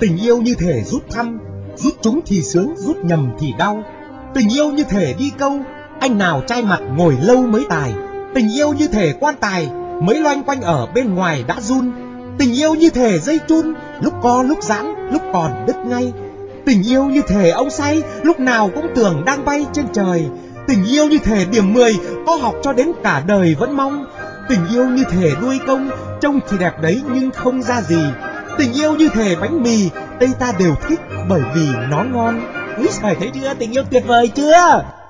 Tình yêu như thể rút thăm, rút trúng thì sướng, rút nhầm thì đau. Tình yêu như thể đi câu, anh nào trai mặt ngồi lâu mới tài. Tình yêu như thể quan tài, mới loanh quanh ở bên ngoài đã run. Tình yêu như thể dây chun, lúc co lúc giãn, lúc còn đứt ngay. Tình yêu như thể ông say, lúc nào cũng tưởng đang bay trên trời. Tình yêu như thể điểm 10, có học cho đến cả đời vẫn mong. Tình yêu như thể đuôi công, trông thì đẹp đấy nhưng không ra gì. Tình yêu như thể bánh mì, Tây ta đều thích bởi vì nó ngon. Úi giời, thấy chưa, tình yêu tuyệt vời chưa?